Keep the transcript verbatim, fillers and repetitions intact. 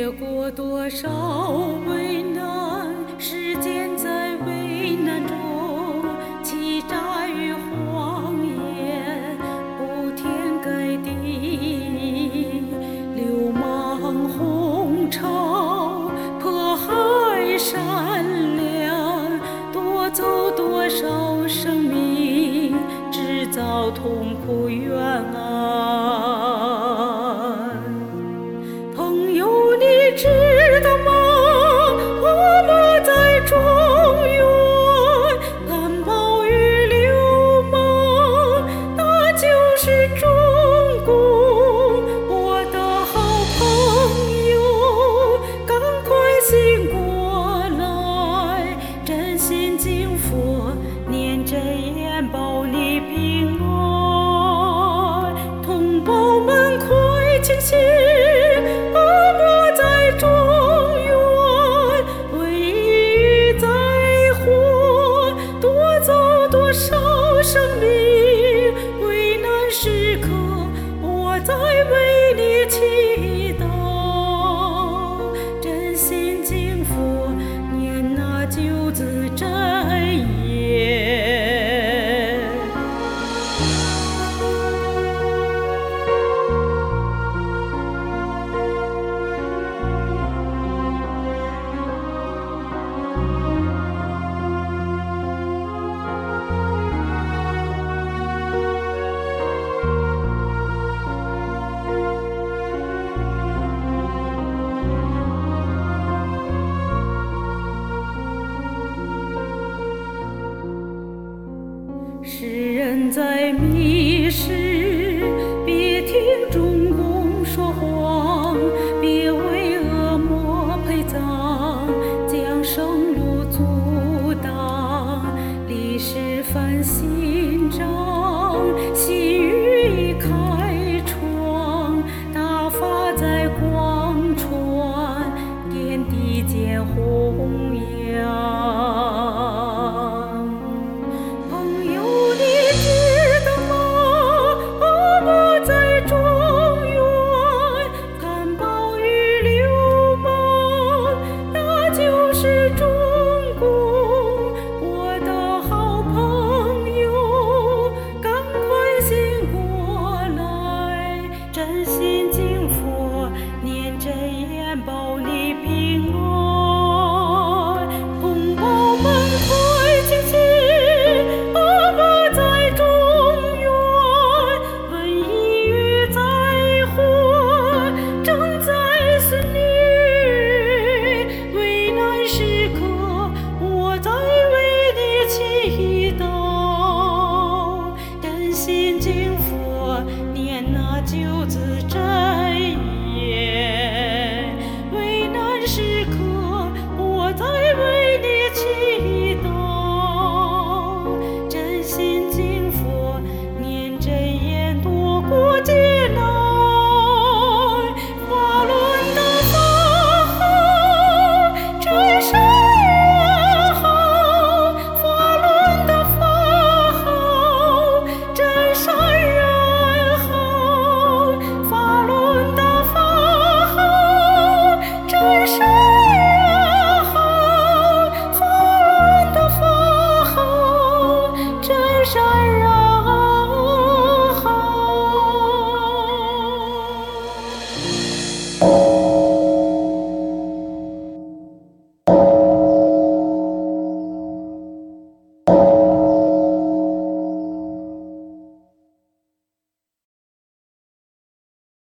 越过多少危难，时间在危难中欺诈于谎言，铺天盖地，流氓哄吵，迫害善良，夺走多少生命，制造痛苦冤案。朋友，你知道吗？我们在中原敢暴于流氓，那就是中共，我的好朋友，赶快醒过来，真心敬佛，念真言保你平安。同胞们快清醒，生命危难时刻，我在为你祈祷，真心敬佛，念那九字真言。世人在迷失，别听中共说谎，别为恶魔陪葬，将生路阻挡。历史翻新章，新语开创，大法在广传，天地间弘扬。真心